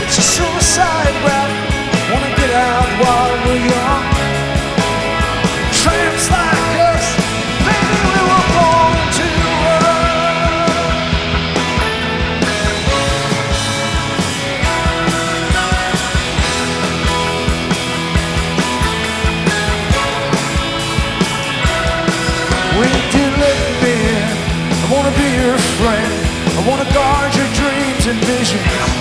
It's a suicide rap. Wanna get out while we're young. Tramps like us, maybe we were born to run. When you do let me in, I wanna be your friend. I wanna guard your dreams and visions.